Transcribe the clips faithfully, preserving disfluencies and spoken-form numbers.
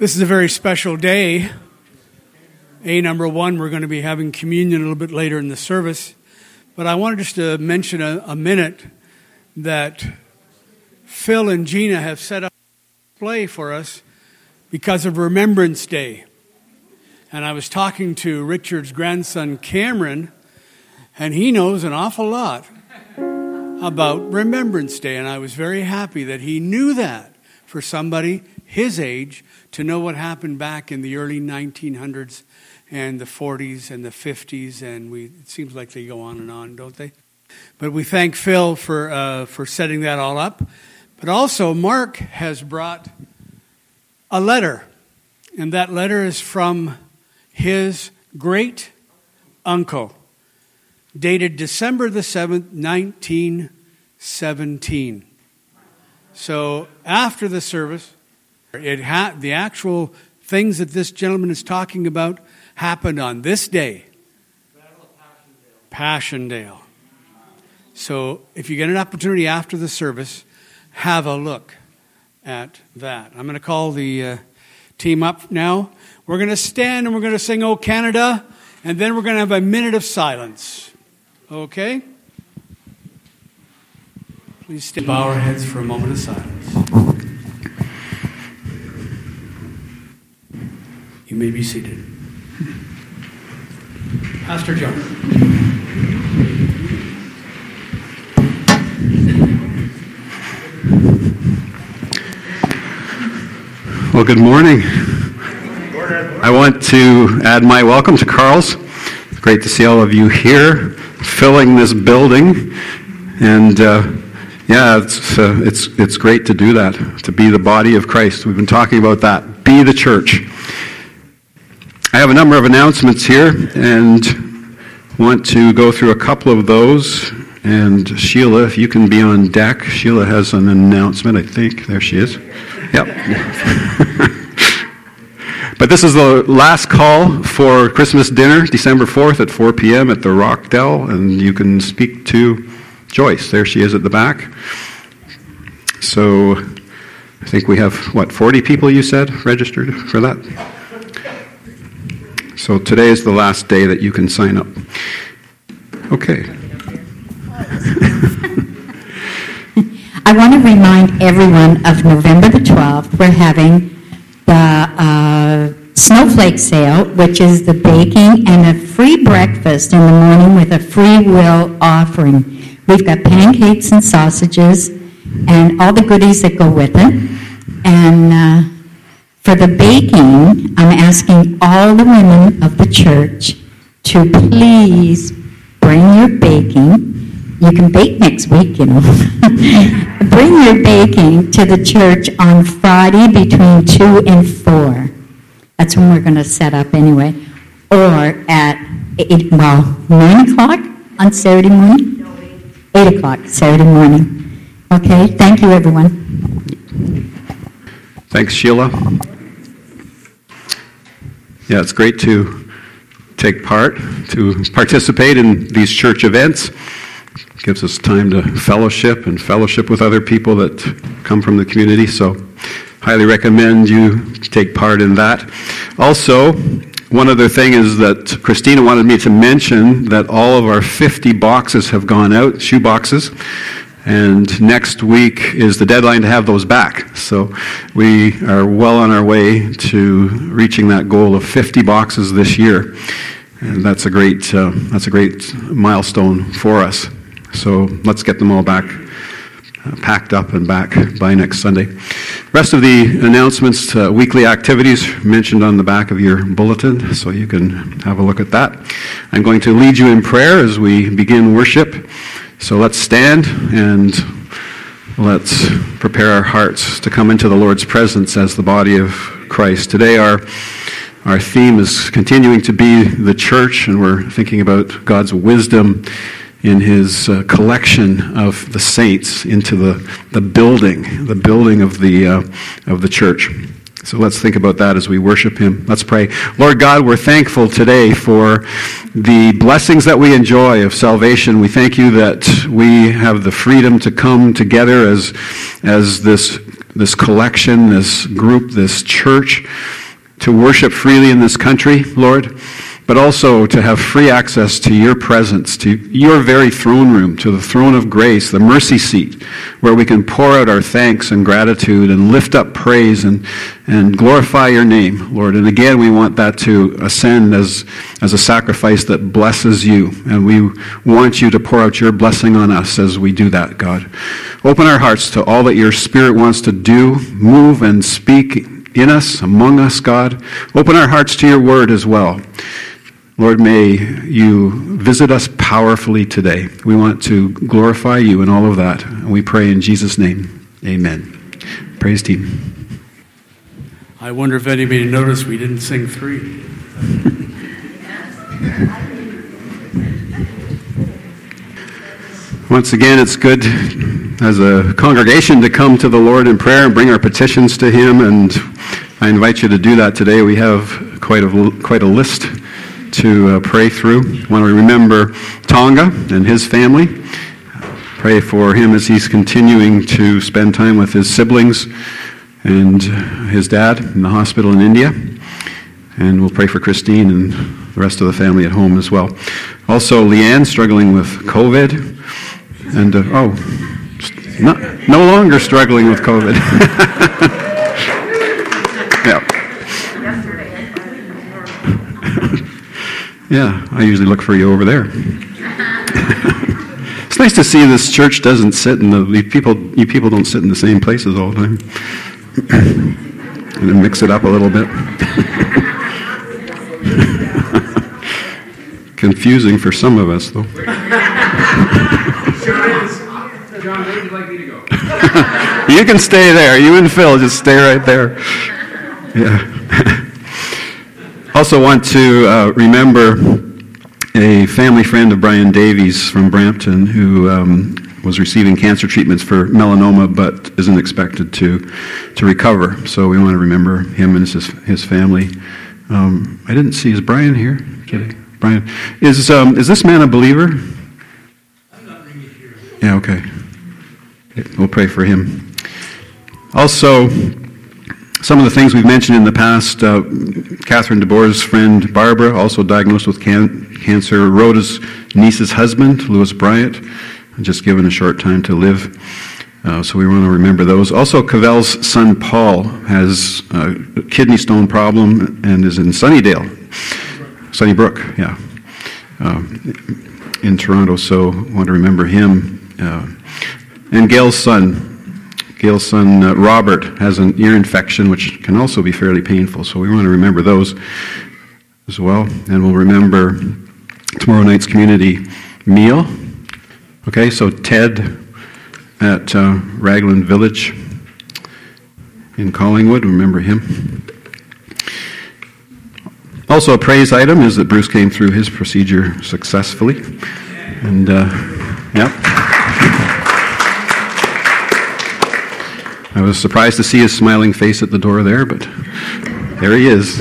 This is a very special day. A, number one, we're going to be having communion a little bit later in the service. But I wanted just to mention a, a minute that Phil and Gina have set up a display for us because of Remembrance Day. And I was talking to Richard's grandson, Cameron, and he knows an awful lot about Remembrance Day. And I was very happy that he knew that for somebody his age to know what happened back in the early nineteen hundreds and the forties and the fifties. And we it seems like they go on and on, don't they? But we thank Phil for uh, for setting that all up. But also, Mark has brought a letter. And that letter is from his great uncle, dated December the seventh, nineteen seventeen. So after the service, it ha- the actual things that this gentleman is talking about happened on this day, Passchendaele. So if you get an opportunity after the service, have a look at that. I'm going to call the uh, team up now. We're going to stand and we're going to sing "O Canada," and then we're going to have a minute of silence. Okay? Please stand. Bow our heads for a moment of silence. You may be seated. Pastor John. Well, good morning. I want to add my welcome to Carl's. It's great to see all of you here, filling this building, and uh, yeah, it's uh, it's it's great to do that, to be the body of Christ. We've been talking about that. Be the church. I have a number of announcements here, and want to go through a couple of those. And Sheila, if you can be on deck. Sheila has an announcement, I think. There she is. Yep. But this is the last call for Christmas dinner, December fourth at four p.m. at the Rockdell, and you can speak to Joyce. There she is at the back. So I think we have, what, forty people, you said, registered for that? So today is the last day that you can sign up. Okay. I want to remind everyone of November the twelfth. We're having the uh, snowflake sale, which is the baking and a free breakfast in the morning with a free will offering. We've got pancakes and sausages and all the goodies that go with it. And uh, for the baking, I'm asking all the women of the church to please bring your baking. You can bake next week, you know. Bring your baking to the church on Friday between two and four. That's when we're going to set up anyway. Or at, eight, well, nine o'clock on Saturday morning? eight o'clock Saturday morning. Okay, thank you, everyone. Thanks, Sheila. Yeah, it's great to take part, to participate in these church events. Gives us time to fellowship and fellowship with other people that come from the community. So highly recommend you take part in that. Also, one other thing is that Christina wanted me to mention that all of our fifty boxes have gone out, shoe boxes. And next week is the deadline to have those back. So we are well on our way to reaching that goal of fifty boxes this year. And that's a great, uh, that's a great milestone for us. So let's get them all back, uh, packed up and back by next Sunday. Rest of the announcements, uh, weekly activities mentioned on the back of your bulletin, so you can have a look at that. I'm going to lead you in prayer as we begin worship. So let's stand and let's prepare our hearts to come into the Lord's presence as the body of Christ. Today our our theme is continuing to be the church, and we're thinking about God's wisdom in his uh, collection of the saints into the, the building, the building of the uh, of the church. So let's think about that as we worship him. Let's pray. Lord God, we're thankful today for the blessings that we enjoy of salvation. We thank you that we have the freedom to come together as as this this collection, this group, this church, to worship freely in this country, Lord, but also to have free access to your presence, to your very throne room, to the throne of grace, the mercy seat, where we can pour out our thanks and gratitude and lift up praise and, and glorify your name, Lord. And again, we want that to ascend as, as a sacrifice that blesses you. And we want you to pour out your blessing on us as we do that, God. Open our hearts to all that your Spirit wants to do, move and speak in us, among us, God. Open our hearts to your word as well. Lord, may you visit us powerfully today. We want to glorify you in all of that. And we pray in Jesus' name. Amen. Praise team. I wonder if anybody noticed we didn't sing three. Once again, it's good as a congregation to come to the Lord in prayer and bring our petitions to him. And I invite you to do that today. We have quite a, quite a list to uh, pray through. I want to remember Tonga and his family. Pray for him as he's continuing to spend time with his siblings and his dad in the hospital in India. And we'll pray for Christine and the rest of the family at home as well. Also, Leanne struggling with COVID. And, uh, oh, not, no longer struggling with COVID. Yeah. Yeah, I usually look for you over there. It's nice to see this church doesn't sit in the, you people, you people don't sit in the same places all the time. And then mix it up a little bit. Confusing for some of us, though. Sure is. John, where would you like me to go? You can stay there. You and Phil, just stay right there. Yeah. Also want to uh, remember a family friend of Brian Davies from Brampton who um, was receiving cancer treatments for melanoma but isn't expected to to recover. So we want to remember him and his his family. Um, I didn't see, is Brian here today? Brian, is um, is this man a believer? I'm not really here. Yeah, okay. We'll pray for him. Also, some of the things we've mentioned in the past, uh, Catherine DeBoer's friend Barbara, also diagnosed with can- cancer, Rhoda's niece's husband, Louis Bryant, just given a short time to live. Uh, so we want to remember those. Also, Cavell's son Paul has a kidney stone problem and is in Sunnydale, Sunnybrook, yeah, uh, in Toronto. So want to remember him. Uh, and Gail's son, Gail's son, uh, Robert, has an ear infection, which can also be fairly painful. So we want to remember those as well. And we'll remember tomorrow night's community meal. Okay, so Ted at uh, Raglan Village in Collingwood, remember him. Also a praise item is that Bruce came through his procedure successfully. And, uh, yeah. I was surprised to see his smiling face at the door there, but there he is.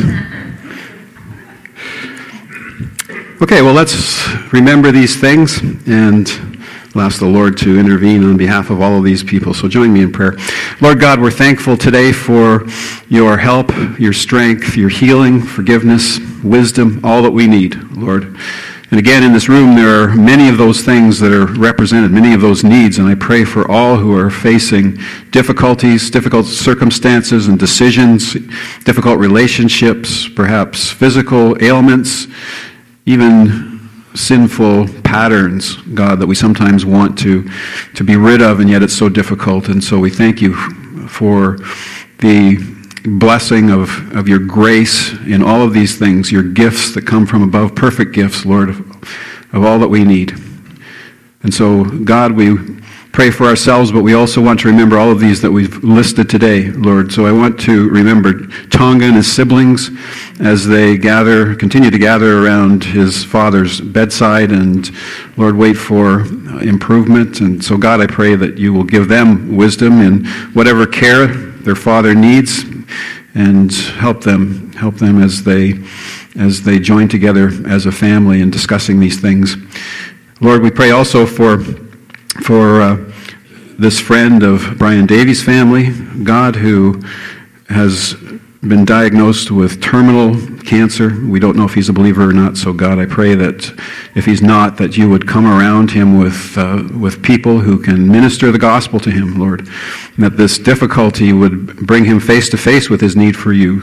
Okay, well, let's remember these things, and I'll ask the Lord to intervene on behalf of all of these people. So join me in prayer. Lord God, we're thankful today for your help, your strength, your healing, forgiveness, wisdom, all that we need, Lord. And again, in this room, there are many of those things that are represented, many of those needs, and I pray for all who are facing difficulties, difficult circumstances and decisions, difficult relationships, perhaps physical ailments, even sinful patterns, God, that we sometimes want to, to be rid of, and yet it's so difficult. And so we thank you for the blessing of, of your grace in all of these things, your gifts that come from above, perfect gifts, Lord, of, of all that we need. And so, God, we pray for ourselves, but we also want to remember all of these that we've listed today, Lord. So I want to remember Tonga and his siblings as they gather, continue to gather around his father's bedside, and, Lord, wait for improvement. And so, God, I pray that you will give them wisdom in whatever care their father needs, and help them, help them as they as they join together as a family in discussing these things. Lord, we pray also for for uh, this friend of Brian Davies' family, God, who has been diagnosed with terminal cancer. We don't know if he's a believer or not, so God, I pray that if he's not, that you would come around him with uh, with people who can minister the gospel to him, Lord, and that this difficulty would bring him face to face with his need for you.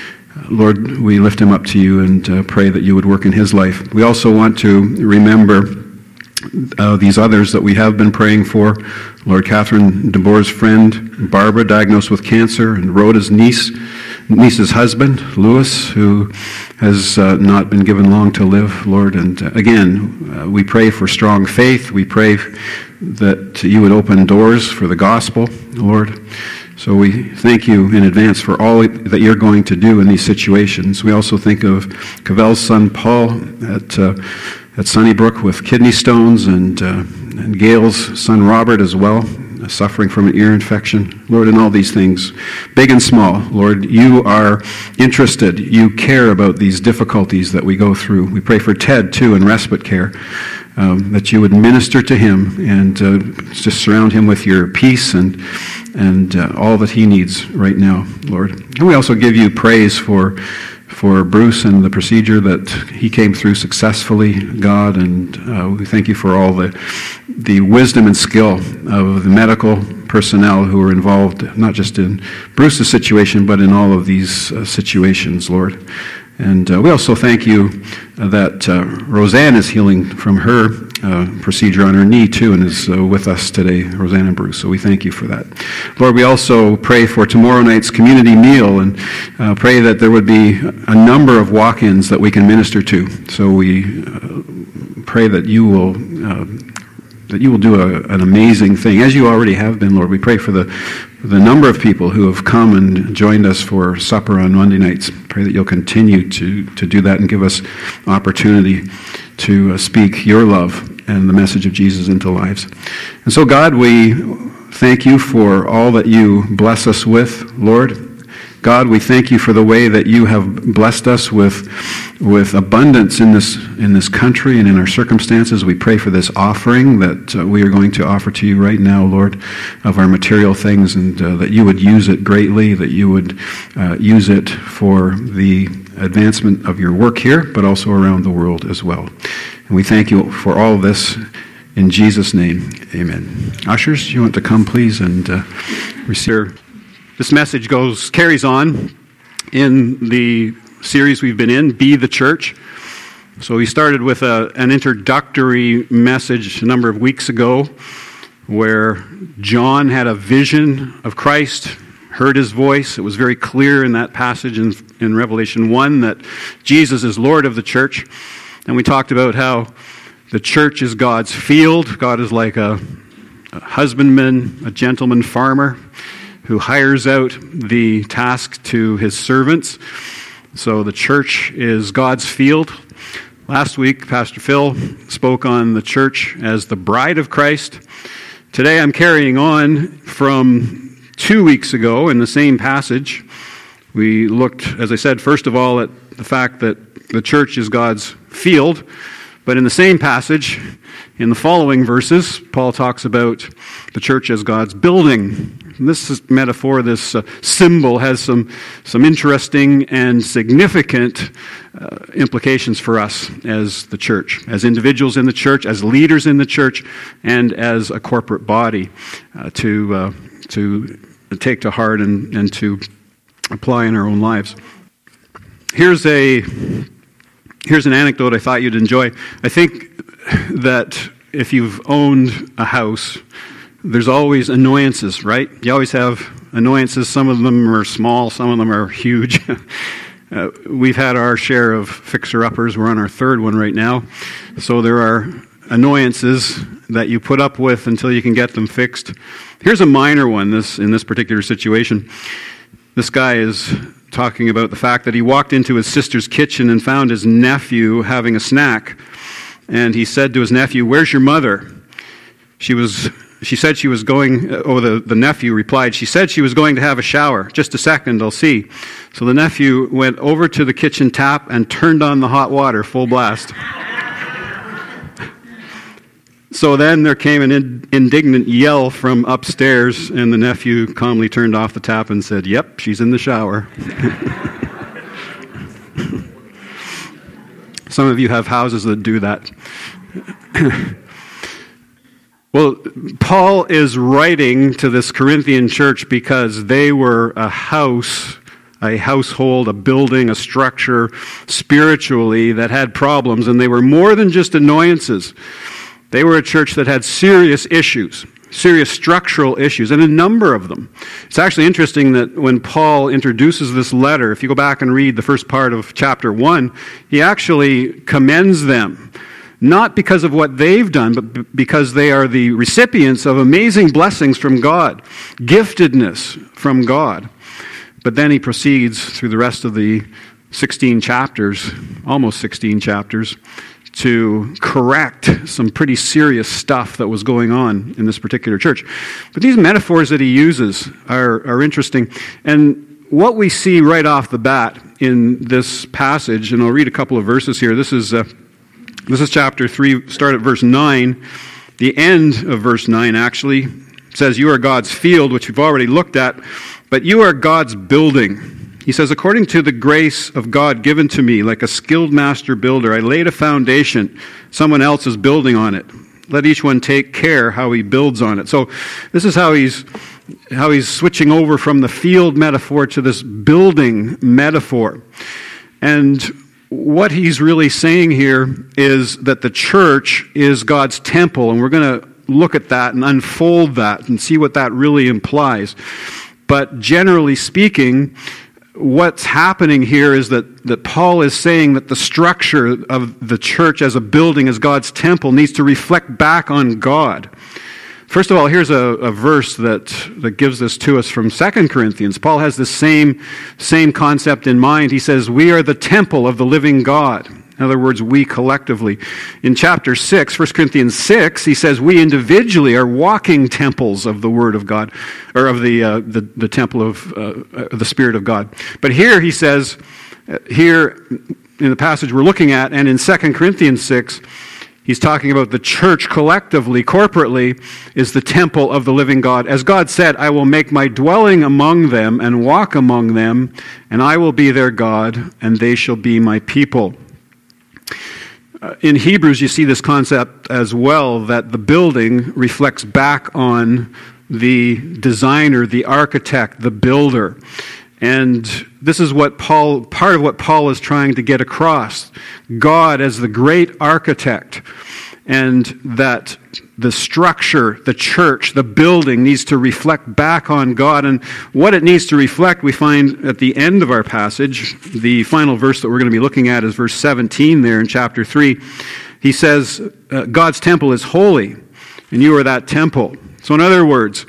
Lord, we lift him up to you and uh, pray that you would work in his life. We also want to remember Uh, these others that we have been praying for. Lord, Catherine DeBoer's friend, Barbara, diagnosed with cancer, and Rhoda's niece, niece's husband, Louis, who has uh, not been given long to live, Lord. And uh, again, uh, we pray for strong faith. We pray that you would open doors for the gospel, Lord. So we thank you in advance for all that you're going to do in these situations. We also think of Cavell's son, Paul, at uh, at Sunnybrook with kidney stones, and, uh, and Gail's son Robert as well, suffering from an ear infection. Lord, in all these things, big and small, Lord, you are interested. You care about these difficulties that we go through. We pray for Ted, too, in respite care, um, that you would minister to him and uh, just surround him with your peace and, and uh, all that he needs right now, Lord. And we also give you praise for for Bruce and the procedure that he came through successfully, God, and uh, we thank you for all the the wisdom and skill of the medical personnel who are involved, not just in Bruce's situation, but in all of these uh, situations, Lord. And uh, we also thank you that uh, Roseanne is healing from her uh, procedure on her knee, too, and is uh, with us today, Roseanne and Bruce. So we thank you for that. Lord, we also pray for tomorrow night's community meal, and uh, pray that there would be a number of walk-ins that we can minister to. So we uh, pray that you will uh, that you will do a, an amazing thing, as you already have been, Lord. We pray for the the number of people who have come and joined us for supper on Monday nights. Pray that you'll continue to, to do that and give us opportunity to uh, speak your love and the message of Jesus into lives. And so, God, we thank you for all that you bless us with, Lord. God, we thank you for the way that you have blessed us with, with abundance in this in this country and in our circumstances. We pray for this offering that uh, we are going to offer to you right now, Lord, of our material things, and uh, that you would use it greatly, that you would uh, use it for the advancement of your work here, but also around the world as well. And we thank you for all of this. In Jesus' name, amen. Ushers, you want to come, please, and uh, receive. This message goes carries on in the series we've been in, Be the Church. So we started with a, an introductory message a number of weeks ago where John had a vision of Christ, heard his voice. It was very clear in that passage in, in Revelation one that Jesus is Lord of the church. And we talked about how the church is God's field. God is like a, a husbandman, a gentleman farmer, who hires out the task to his servants. So the church is God's field. Last week, Pastor Phil spoke on the church as the bride of Christ. Today I'm carrying on from two weeks ago in the same passage. We looked, as I said, first of all at the fact that the church is God's field. But in the same passage, in the following verses, Paul talks about the church as God's building. And this is metaphor, this uh, symbol has some, some interesting and significant uh, implications for us as the church, as individuals in the church, as leaders in the church, and as a corporate body uh, to uh, to take to heart and, and to apply in our own lives. Here's a here's an anecdote I thought you'd enjoy. I think that if you've owned a house, there's always annoyances, right? You always have annoyances. Some of them are small, some of them are huge. uh, we've had our share of fixer-uppers. We're on our third one right now. So there are annoyances that you put up with until you can get them fixed. Here's a minor one this in this particular situation. This guy is talking about the fact that he walked into his sister's kitchen and found his nephew having a snack. And he said to his nephew, "Where's your mother?" She was... She said she was going, oh, the, the nephew replied, she said she was going to have a shower. Just a second, I'll see. So the nephew went over to the kitchen tap and turned on the hot water, full blast. So then there came an in- indignant yell from upstairs, and the nephew calmly turned off the tap and said, "Yep, she's in the shower." Some of you have houses that do that. Well, Paul is writing to this Corinthian church because they were a house, a household, a building, a structure, spiritually, that had problems, and they were more than just annoyances. They were a church that had serious issues, serious structural issues, and a number of them. It's actually interesting that when Paul introduces this letter, if you go back and read the first part of chapter one, he actually commends them. Not because of what they've done, but because they are the recipients of amazing blessings from God, giftedness from God. But then he proceeds through the rest of the sixteen chapters, almost sixteen chapters, to correct some pretty serious stuff that was going on in this particular church. But these metaphors that he uses are, are interesting. And what we see right off the bat in this passage, and I'll read a couple of verses here. This is... Uh, This is chapter three, start at verse nine. The end of verse nine actually says, "You are God's field," which we've already looked at, "but you are God's building." He says, "According to the grace of God given to me, like a skilled master builder, I laid a foundation. Someone else is building on it. Let each one take care how he builds on it." So this is how he's how he's switching over from the field metaphor to this building metaphor. And what he's really saying here is that the church is God's temple, and we're going to look at that and unfold that and see what that really implies. But generally speaking, what's happening here is that, that Paul is saying that the structure of the church as a building, as God's temple, needs to reflect back on God. First of all, here's a, a verse that, that gives this to us from Second Corinthians. Paul has the same, same concept in mind. He says, "We are the temple of the living God." In other words, we collectively. In chapter six, First Corinthians six, he says, "We individually are walking temples of the Word of God," or of the, uh, the, the temple of uh, the Spirit of God. But here he says, here in the passage we're looking at, and in Second Corinthians six, he's talking about the church collectively, corporately, is the temple of the living God. As God said, "I will make my dwelling among them and walk among them, and I will be their God, and they shall be my people." Uh, in Hebrews, you see this concept as well, that the building reflects back on the designer, the architect, the builder. And this is what Paul, part of what Paul is trying to get across. God as the great architect, and that the structure, the church, the building needs to reflect back on God. And what it needs to reflect, we find at the end of our passage. The final verse that we're going to be looking at is verse seventeen there in chapter three. He says, uh, God's temple is holy, and you are that temple. So in other words,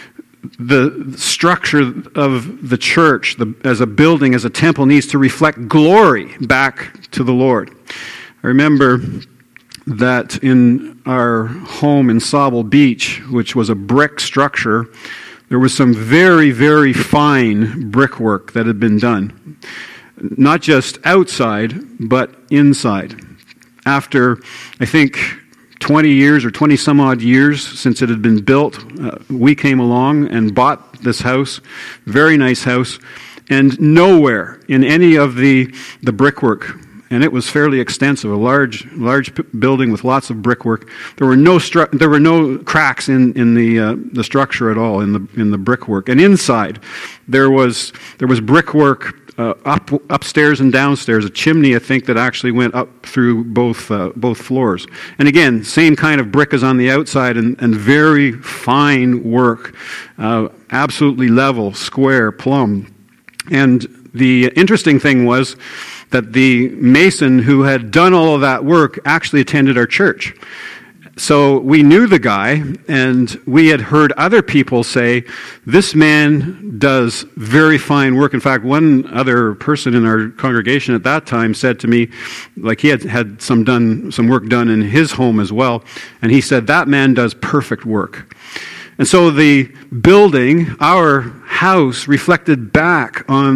the structure of the church the, as a building, as a temple, needs to reflect glory back to the Lord. I remember that in our home in Sauble Beach, which was a brick structure, there was some very, very fine brickwork that had been done. Not just outside, but inside. After, I think, twenty years or twenty some odd years since it had been built, uh, we came along and bought this house, very nice house, and nowhere in any of the the brickwork, and it was fairly extensive, a large large p- building with lots of brickwork. There were no stru- there were no cracks in in the uh, the structure at all in the in the brickwork, and inside there was there was brickwork. Uh, up upstairs and downstairs, a chimney, I think, that actually went up through both uh, both floors. And again, same kind of brick as on the outside, and, and very fine work, uh, absolutely level, square, plumb. And the interesting thing was that the mason who had done all of that work actually attended our church. So we knew the guy, and we had heard other people say, this man does very fine work. In fact, one other person in our congregation at that time said to me, like he had had some done some work done in his home as well, and he said, that man does perfect work. And so the building, our house, reflected back on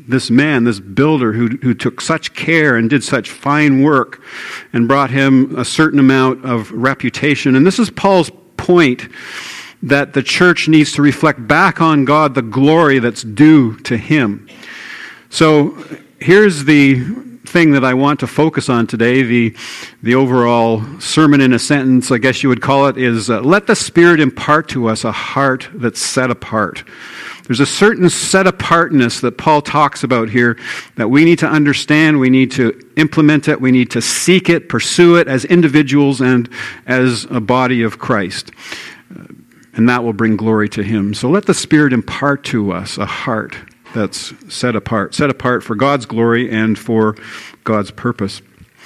this man, this builder who, who took such care and did such fine work and brought him a certain amount of reputation. And this is Paul's point, that the church needs to reflect back on God the glory that's due to him. So here's the thing that I want to focus on today. The, the overall sermon in a sentence, I guess you would call it, is uh, let the Spirit impart to us a heart that's set apart. There's a certain set-apartness that Paul talks about here that we need to understand, we need to implement it, we need to seek it, pursue it as individuals and as a body of Christ. And that will bring glory to him. So let the Spirit impart to us a heart that's set apart, set apart for God's glory and for God's purpose.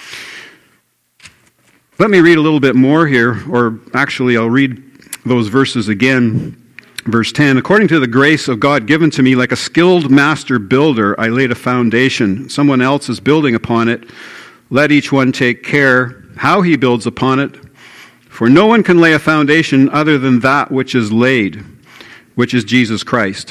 Let me read a little bit more here, or actually I'll read those verses again. Verse ten, according to the grace of God given to me, like a skilled master builder, I laid a foundation. Someone else is building upon it. Let each one take care how he builds upon it. For no one can lay a foundation other than that which is laid, which is Jesus Christ.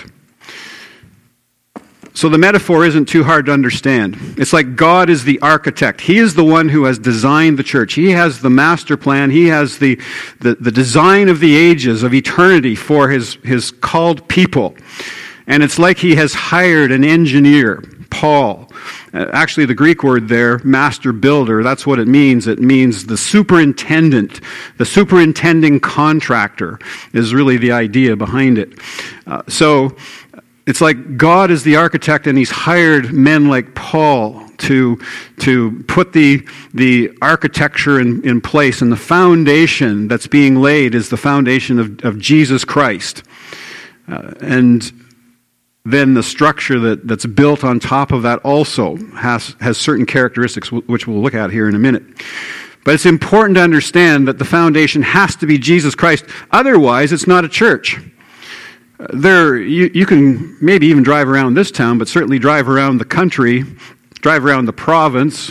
So the metaphor isn't too hard to understand. It's like God is the architect. He is the one who has designed the church. He has the master plan. He has the, the, the design of the ages, of eternity for his, his called people. And it's like he has hired an engineer, Paul. Uh, actually, the Greek word there, master builder, that's what it means. It means the superintendent. The superintending contractor is really the idea behind it. Uh, so... It's like God is the architect, and he's hired men like Paul to, to put the, the architecture in, in place. And the foundation that's being laid is the foundation of, of Jesus Christ. Uh, and then the structure that, that's built on top of that also has, has certain characteristics, which we'll look at here in a minute. But it's important to understand that the foundation has to be Jesus Christ. Otherwise, it's not a church. There, you, you can maybe even drive around this town, but certainly drive around the country, drive around the province,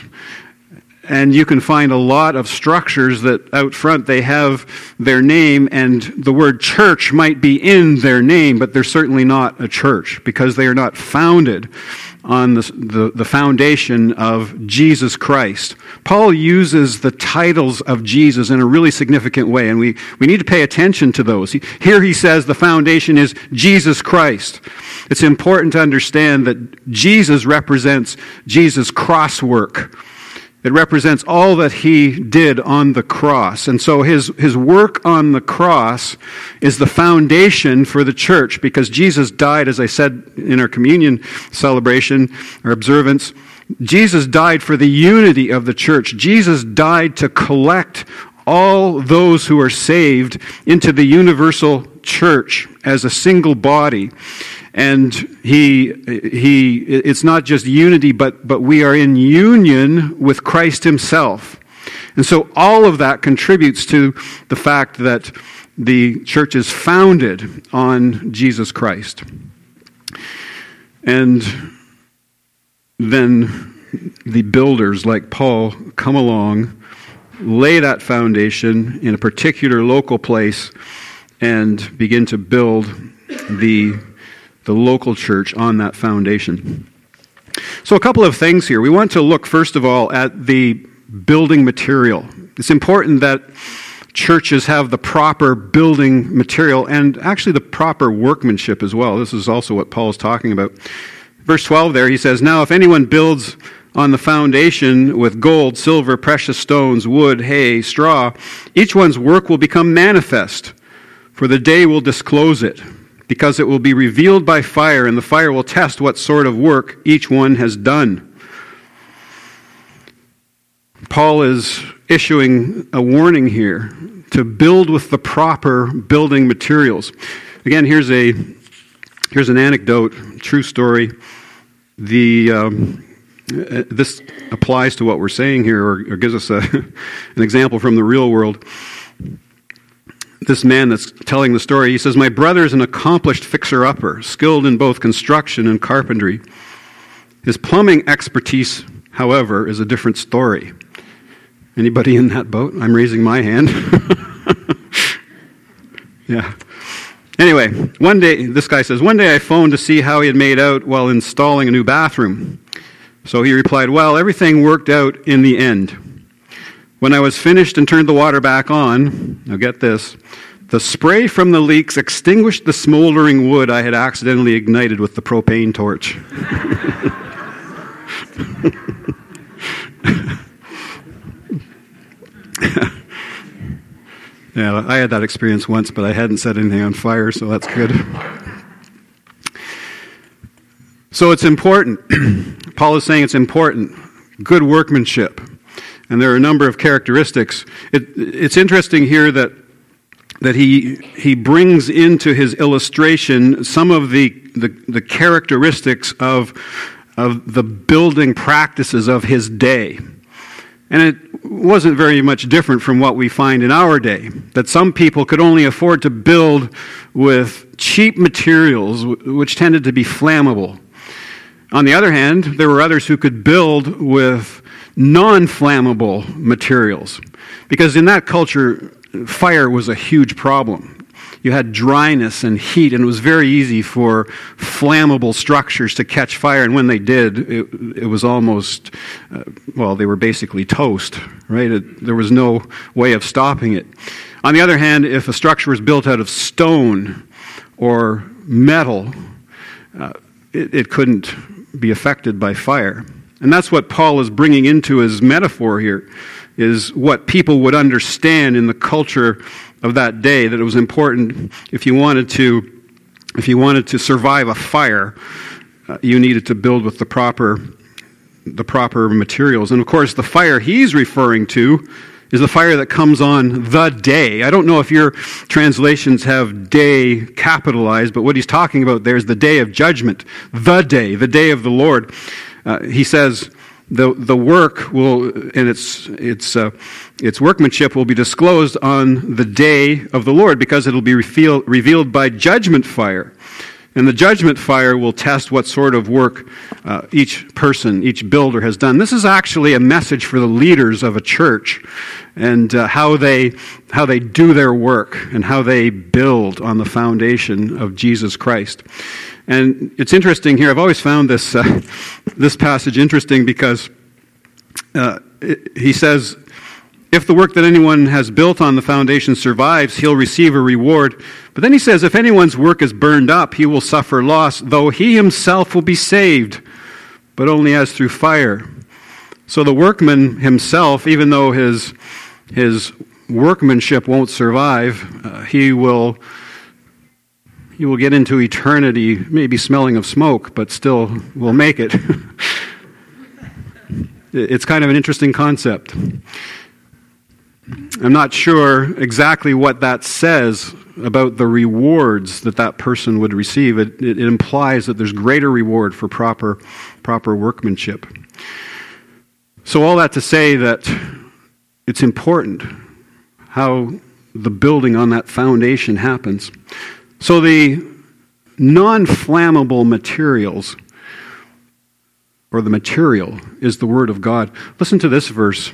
and you can find a lot of structures that out front they have their name, and the word church might be in their name, but they're certainly not a church because they are not founded on the, the, the foundation of Jesus Christ. Paul uses the titles of Jesus in a really significant way, and we, we need to pay attention to those. He, here he says the foundation is Jesus Christ. It's important to understand that Jesus represents Jesus' cross work. It represents all that he did on the cross. And so his, his work on the cross is the foundation for the church, because Jesus died, as I said in our communion celebration, or observance, Jesus died for the unity of the church. Jesus died to collect all those who are saved into the universal church as a single body. And he, he, it's not just unity, but, but we are in union with Christ himself. And so all of that contributes to the fact that the church is founded on Jesus Christ. And then the builders like Paul come along, lay that foundation in a particular local place, and begin to build the the local church on that foundation. So a couple of things here. We want to look, first of all, at the building material. It's important that churches have the proper building material and actually the proper workmanship as well. This is also what Paul is talking about. Verse twelve there, he says, "Now if anyone builds on the foundation with gold, silver, precious stones, wood, hay, straw, each one's work will become manifest, for the day will disclose it, because it will be revealed by fire, and the fire will test what sort of work each one has done." Paul is issuing a warning here to build with the proper building materials. Again, here's a here's an anecdote, true story. The um, this applies to what we're saying here, or, or gives us a, an example from the real world. This man that's telling the story, he says, "My brother is an accomplished fixer-upper, skilled in both construction and carpentry. His plumbing expertise, however, is a different story." Anybody in that boat? I'm raising my hand. Yeah. Anyway, one day, this guy says, one day I phoned to see how he had made out while installing a new bathroom. So he replied, well, everything worked out in the end. When I was finished and turned the water back on, now get this, the spray from the leaks extinguished the smoldering wood I had accidentally ignited with the propane torch. Yeah, I had that experience once, but I hadn't set anything on fire, so that's good. So it's important. Paul is saying it's important. Good workmanship. And there are a number of characteristics. It, it's interesting here that that he he brings into his illustration some of the, the, the characteristics of, of the building practices of his day. And it wasn't very much different from what we find in our day, that some people could only afford to build with cheap materials, which tended to be flammable. On the other hand, there were others who could build with non-flammable materials, because in that culture, fire was a huge problem. You had dryness and heat, and it was very easy for flammable structures to catch fire, and when they did, it, it was almost, uh, well, they were basically toast, right? It, there was no way of stopping it. On the other hand, if a structure was built out of stone or metal, uh, it, it couldn't be affected by fire. And that's what Paul is bringing into his metaphor here, is what people would understand in the culture of that day, that it was important if you wanted to if you wanted to survive a fire, uh, you needed to build with the proper the proper materials. And of course, the fire he's referring to is the fire that comes on the day. I don't know if your translations have day capitalized, but what he's talking about there is the day of judgment, the day, the day of the Lord. Uh, he says the the work will, and its its uh, its workmanship will be disclosed on the day of the Lord, because it'll be revealed revealed by judgment fire. And the judgment fire will test what sort of work uh, each person, each builder has done. This is actually a message for the leaders of a church, and uh, how they how they do their work and how they build on the foundation of Jesus Christ. And it's interesting here. I've always found this uh, this passage interesting because uh, it, he says, if the work that anyone has built on the foundation survives, he'll receive a reward. But then he says, if anyone's work is burned up, he will suffer loss, though he himself will be saved, but only as through fire. So the workman himself, even though his his workmanship won't survive, uh, he will he will get into eternity, maybe smelling of smoke, but still will make it. It's kind of an interesting concept. I'm not sure exactly what that says about the rewards that that person would receive. It, it, it implies that there's greater reward for proper, proper workmanship. So all that to say that it's important how the building on that foundation happens. So the non-flammable materials, or the material, is the Word of God. Listen to this verse.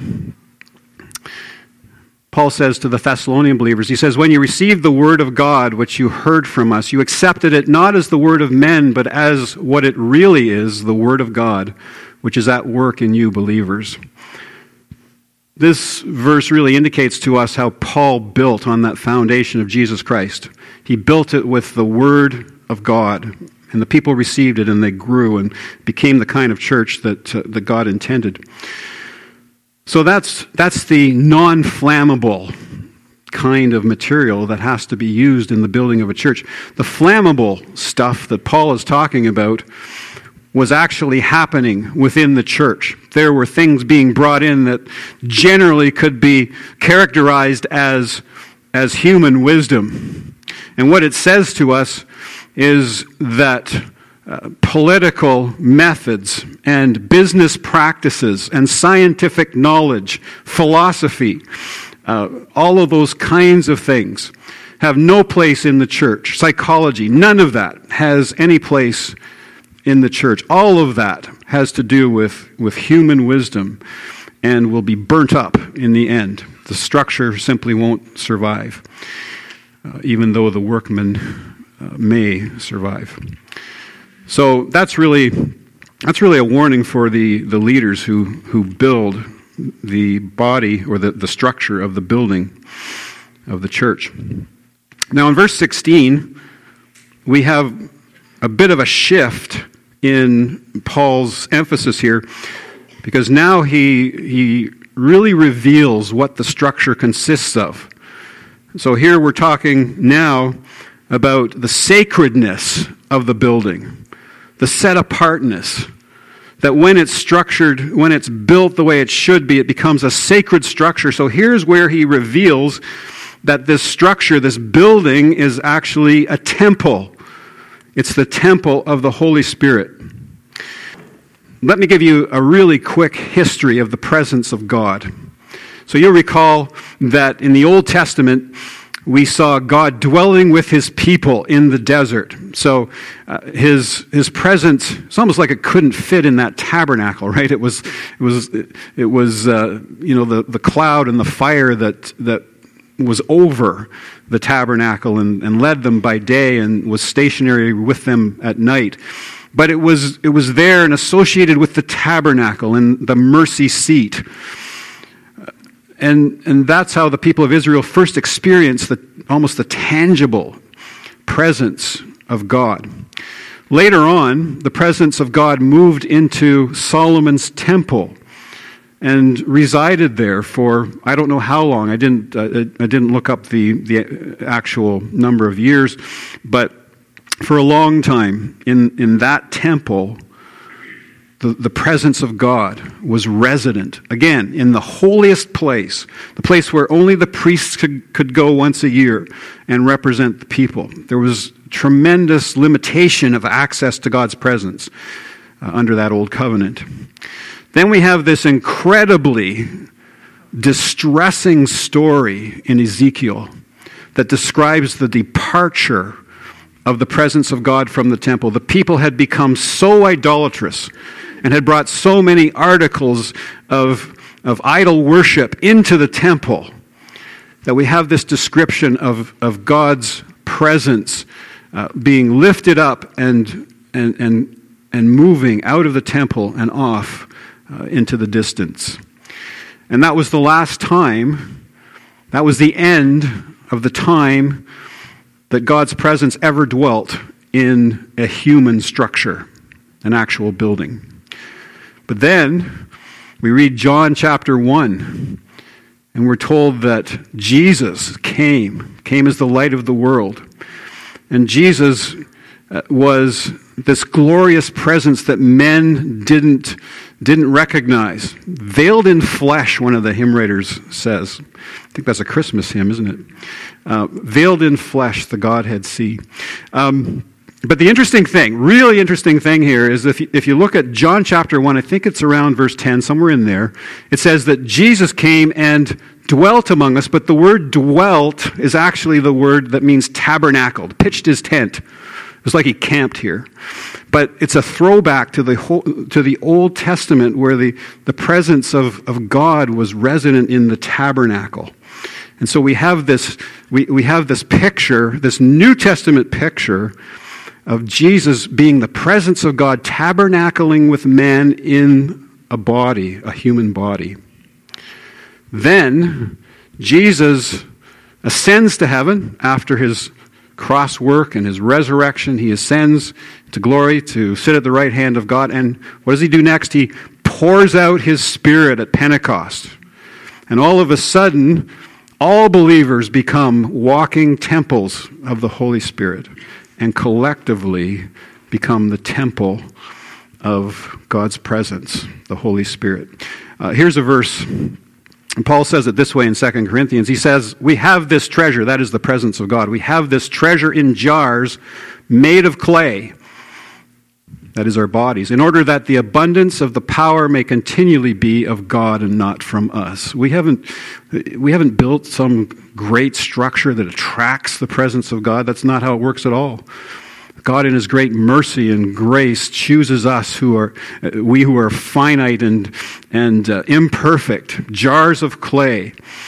Paul says to the Thessalonian believers, he says, when you received the word of God, which you heard from us, you accepted it not as the word of men, but as what it really is, the word of God, which is at work in you believers. This verse really indicates to us how Paul built on that foundation of Jesus Christ. He built it with the word of God, and the people received it, and they grew and became the kind of church that, uh, that God intended. So that's that's the non-flammable kind of material that has to be used in the building of a church. The flammable stuff that Paul is talking about was actually happening within the church. There were things being brought in that generally could be characterized as, as human wisdom. And what it says to us is that Uh, political methods and business practices and scientific knowledge, philosophy, uh, all of those kinds of things have no place in the church. Psychology, none of that has any place in the church. All of that has to do with, with human wisdom and will be burnt up in the end. The structure simply won't survive. uh, even though the workman uh, may survive. So that's really that's really a warning for the, the leaders who, who build the body or the, the structure of the building of the church. Now in verse sixteen, we have a bit of a shift in Paul's emphasis here, because now he he really reveals what the structure consists of. So here we're talking now about the sacredness of the building, the set-apartness, that when it's structured, when it's built the way it should be, it becomes a sacred structure. So here's where he reveals that this structure, this building, is actually a temple. It's the temple of the Holy Spirit. Let me give you a really quick history of the presence of God. So you'll recall that in the Old Testament, we saw God dwelling with his people in the desert. So uh, his his presence, it's almost like it couldn't fit in that tabernacle, right? It was it was it was uh, you know the, the cloud and the fire that that was over the tabernacle and, and led them by day and was stationary with them at night. But it was it was there and associated with the tabernacle and the mercy seat. And and that's how the people of Israel first experienced the almost the tangible presence of God. Later on, the presence of God moved into Solomon's temple and resided there for I don't know how long. I didn't uh, I didn't look up the the actual number of years, but for a long time in in that temple, The, the presence of God was resident, again, in the holiest place, the place where only the priests could, could go once a year and represent the people. There was tremendous limitation of access to God's presence uh, under that old covenant. Then we have this incredibly distressing story in Ezekiel that describes the departure of the presence of God from the temple. The people had become so idolatrous and had brought so many articles of, of idol worship into the temple that we have this description of, of God's presence uh, being lifted up and, and, and, and moving out of the temple and off uh, into the distance. And that was the last time, that was the end of the time that God's presence ever dwelt in a human structure, an actual building. But then we read John chapter one, and we're told that Jesus came, came as the light of the world. And Jesus was this glorious presence that men didn't, didn't recognize. Veiled in flesh, one of the hymn writers says. I think that's a Christmas hymn, isn't it? Uh, veiled in flesh, the Godhead see. Um, But the interesting thing, really interesting thing here is if you, if you look at John chapter one, I think it's around verse ten, somewhere in there, it says that Jesus came and dwelt among us, but the word dwelt is actually the word that means tabernacled, pitched his tent. It was like he camped here. But it's a throwback to the whole, to the Old Testament where the, the presence of, of God was resident in the tabernacle. And so we have this we, we have this picture, this New Testament picture of Jesus being the presence of God tabernacling with man in a body, a human body. Then Jesus ascends to heaven after his cross work and his resurrection. He ascends to glory to sit at the right hand of God. And what does he do next? He pours out his Spirit at Pentecost. And all of a sudden, all believers become walking temples of the Holy Spirit, and collectively become the temple of God's presence, the Holy Spirit. Uh, here's a verse, and Paul says it this way in Second Corinthians. He says, we have this treasure, that is the presence of God. We have this treasure in jars made of clay, that is our bodies, in order that the abundance of the power may continually be of God and not from us. We haven't, we haven't built some great structure that attracts the presence of God. That's not how it works at all. God in his great mercy and grace chooses us who are, we who are finite and, and uh, imperfect, jars of clay,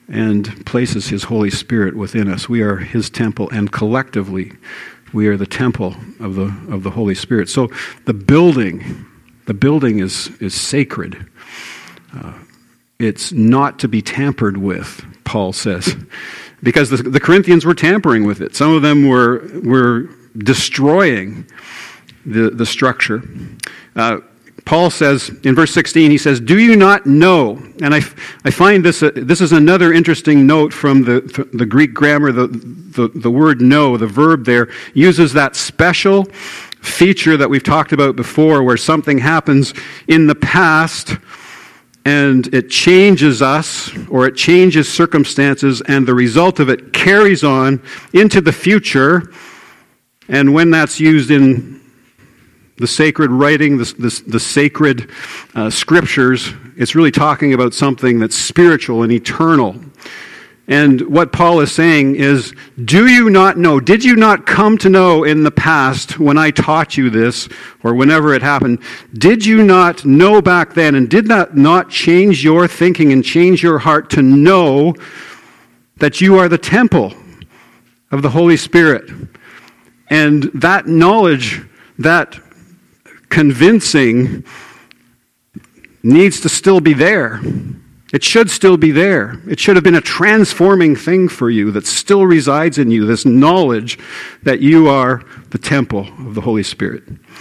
and places his Holy Spirit within us. We are his temple, and collectively we are the temple of the of the Holy Spirit. So the building, the building is, is sacred. Uh, it's not to be tampered with, Paul says, because the, the Corinthians were tampering with it. Some of them were were destroying the, the structure. Uh, Paul says in verse sixteen, he says, "Do you not know?" And I, I find this, uh, this is another interesting note from the, the Greek grammar. The, the, the word know, the verb there, uses that special feature that we've talked about before, where something happens in the past and it changes us, or it changes circumstances, and the result of it carries on into the future. And when that's used in the sacred writing, the, the, the sacred uh, scriptures, it's really talking about something that's spiritual and eternal. And what Paul is saying is, do you not know, did you not come to know in the past when I taught you this, or whenever it happened, did you not know back then, and did that not change your thinking and change your heart to know that you are the temple of the Holy Spirit? And that knowledge, that convincing, needs to still be there. It should still be there. It should have been a transforming thing for you that still resides in you, this knowledge that you are the temple of the Holy Spirit.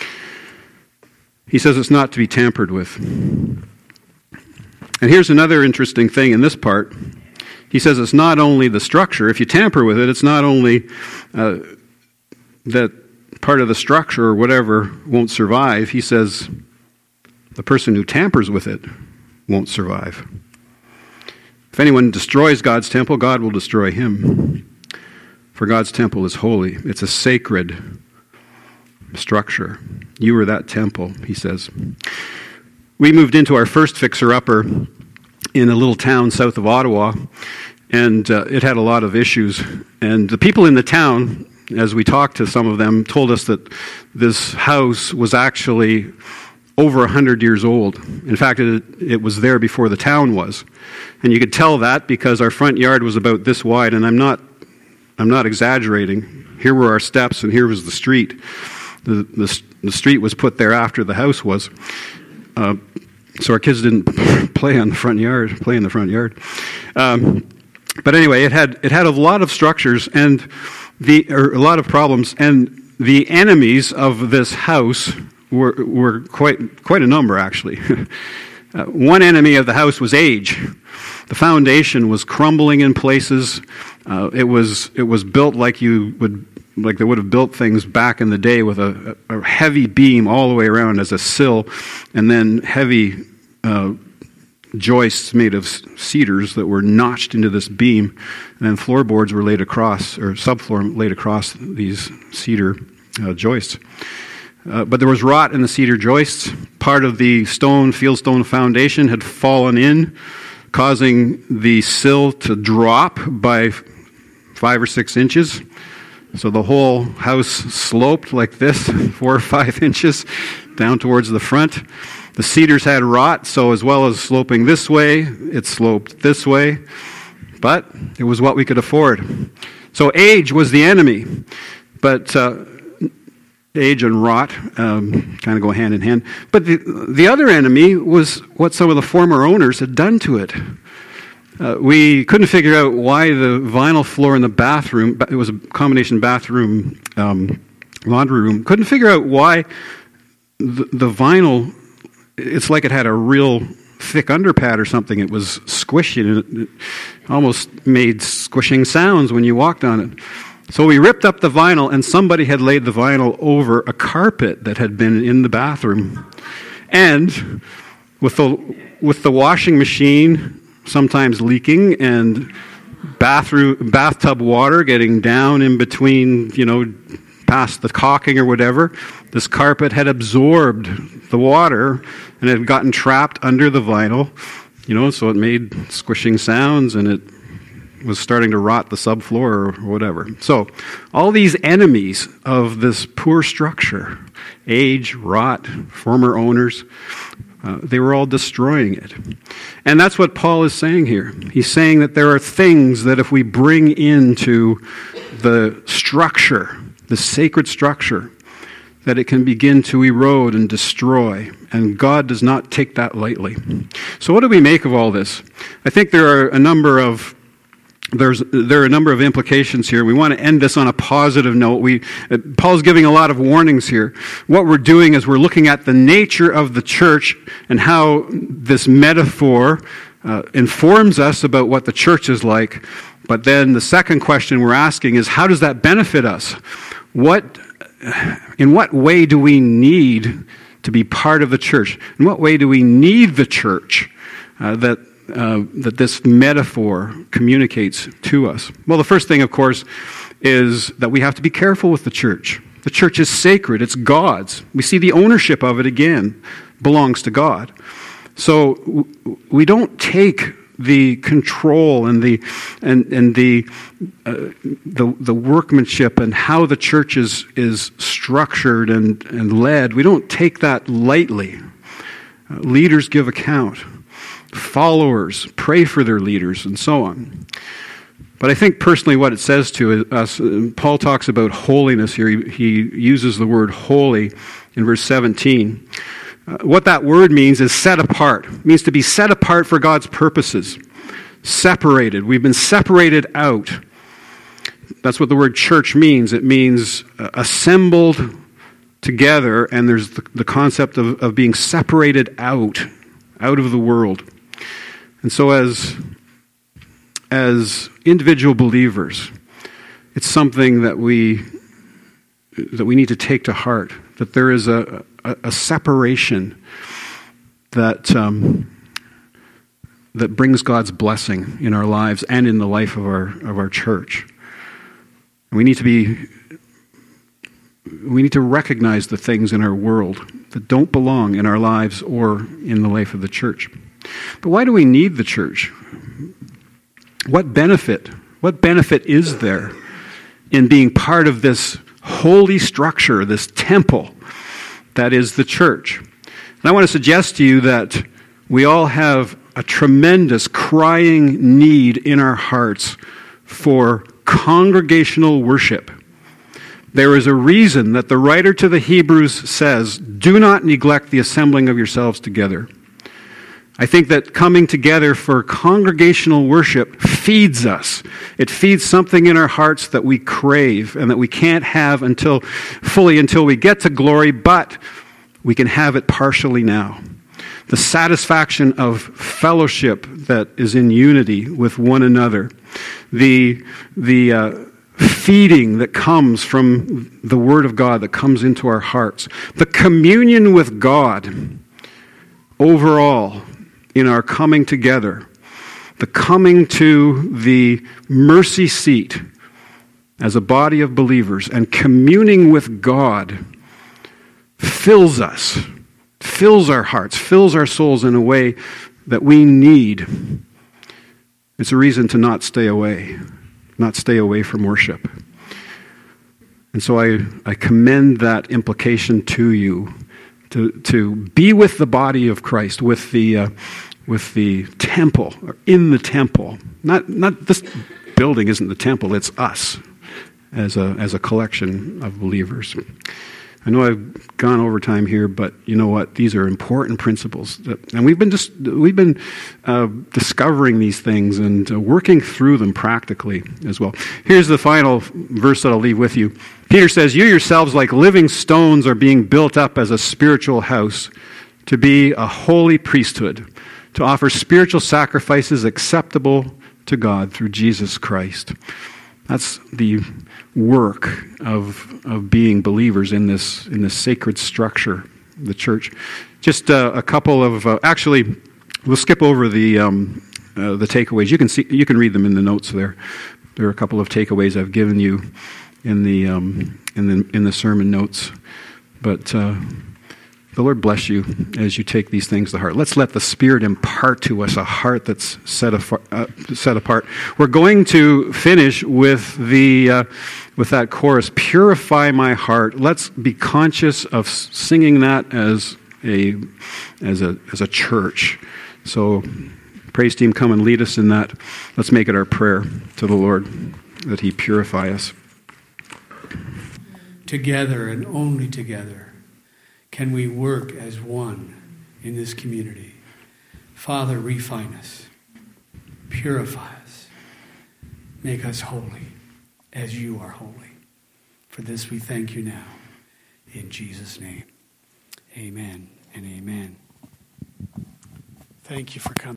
He says it's not to be tampered with. And here's another interesting thing in this part. He says it's not only the structure. If you tamper with it, it's not only uh, that part of the structure or whatever won't survive. He says the person who tampers with it won't survive. If anyone destroys God's temple, God will destroy him. For God's temple is holy. It's a sacred structure. You are that temple, he says. We moved into our first fixer-upper in a little town south of Ottawa, and uh, it had a lot of issues. And the people in the town, as we talked to some of them, told us that this house was actually over one hundred years old. In fact, it, it was there before the town was. And you could tell that because our front yard was about this wide, and I'm not I'm not exaggerating. Here were our steps, and here was the street. The, the, the street was put there after the house was. Uh, so our kids didn't play on the front yard, play in the front yard. Um, but anyway, it had it had a lot of structures and the or a lot of problems, and the enemies of this house were were quite quite a number, actually. uh, one enemy of the house was age. The foundation was crumbling in places. Uh, it was it was built like you would like they would have built things back in the day, with a, a heavy beam all the way around as a sill, and then heavy uh, joists made of cedars that were notched into this beam, and then floorboards were laid across, or subfloor laid across these cedar uh, joists. Uh, but there was rot in the cedar joists. Part of the stone, fieldstone foundation had fallen in, causing the sill to drop by five or six inches. So the whole house sloped like this, four or five inches, down towards the front. The cedars had rot, so as well as sloping this way, it sloped this way. But it was what we could afford. So age was the enemy. But uh, age and rot um, kind of go hand in hand. But the, the other enemy was what some of the former owners had done to it. Uh, we couldn't figure out why the vinyl floor in the bathroom, it was a combination bathroom, um, laundry room, couldn't figure out why the, the vinyl, it's like it had a real thick underpad or something. It was squishy, and it, it almost made squishing sounds when you walked on it. So we ripped up the vinyl, and somebody had laid the vinyl over a carpet that had been in the bathroom. And with the with the washing machine sometimes leaking, and bathroom bathtub water getting down in between, you know, past the caulking or whatever, this carpet had absorbed the water and it had gotten trapped under the vinyl, you know, so it made squishing sounds, and it was starting to rot the subfloor or whatever. So all these enemies of this poor structure, age, rot, former owners, Uh, they were all destroying it. And that's what Paul is saying here. He's saying that there are things that if we bring into the structure, the sacred structure, that it can begin to erode and destroy. And God does not take that lightly. So what do we make of all this? I think there are a number of There's there are a number of implications here. We want to end this on a positive note. We uh, Paul's giving a lot of warnings here. What we're doing is we're looking at the nature of the church and how this metaphor uh, informs us about what the church is like. But then the second question we're asking is, how does that benefit us? What, in what way do we need to be part of the church? In what way do we need the church uh, that Uh, that this metaphor communicates to us? Well, the first thing, of course, is that we have to be careful with the church. The church is sacred. It's God's. We see the ownership of it again belongs to God. So w- we don't take the control and the and and the uh, the the workmanship and how the church is is structured and and led. We don't take that lightly. Uh, leaders give account. Followers pray for their leaders, and so on. But I think personally what it says to us, Paul talks about holiness here. He, he uses the word holy in verse seventeen. Uh, what that word means is set apart. It means to be set apart for God's purposes. Separated. We've been separated out. That's what the word church means. It means uh, assembled together, and there's the, the concept of, of being separated out, out of the world. And so as, as individual believers, it's something that we that we need to take to heart, that there is a, a, a separation that um, that brings God's blessing in our lives and in the life of our of our church. And we need to be we need to recognize the things in our world that don't belong in our lives or in the life of the church. But why do we need the church? What benefit? What benefit is there in being part of this holy structure, this temple that is the church? And I want to suggest to you that we all have a tremendous crying need in our hearts for congregational worship. There is a reason that the writer to the Hebrews says, "Do not neglect the assembling of yourselves together." I think that coming together for congregational worship feeds us. It feeds something in our hearts that we crave and that we can't have until fully until we get to glory, but we can have it partially now. The satisfaction of fellowship that is in unity with one another. The the uh, feeding that comes from the Word of God that comes into our hearts. The communion with God overall in our coming together. The coming to the mercy seat as a body of believers and communing with God fills us, fills our hearts, fills our souls in a way that we need. It's a reason to not stay away, not stay away from worship. And so I, I commend that implication to you, to, to be with the body of Christ, with the uh, with the temple, or in the temple. Not not this building isn't the temple, it's us as a as a collection of believers. I know I've gone over time here, but you know what? These are important principles, that, and we've been dis- we've been uh, discovering these things and uh, working through them practically as well. Here's the final verse that I'll leave with you. Peter says, "You yourselves, like living stones, are being built up as a spiritual house, to be a holy priesthood, to offer spiritual sacrifices acceptable to God through Jesus Christ." That's the work of of being believers in this in this sacred structure, the church. Just uh, a couple of uh, actually, we'll skip over the um, uh, the takeaways. You can see you can read them in the notes there. There are a couple of takeaways I've given you in the um, in the in the sermon notes, but. Uh, The Lord bless you as you take these things to heart. Let's let the Spirit impart to us a heart that's set, afar, uh, set apart. We're going to finish with the uh, with that chorus, "Purify my heart." Let's be conscious of singing that as a as a as a church. So praise team, come and lead us in that. Let's make it our prayer to the Lord that he purify us. Together and only together can we work as one in this community. Father, refine us, purify us, make us holy as you are holy. For this we thank you now. In Jesus' name, amen and amen. Thank you for coming.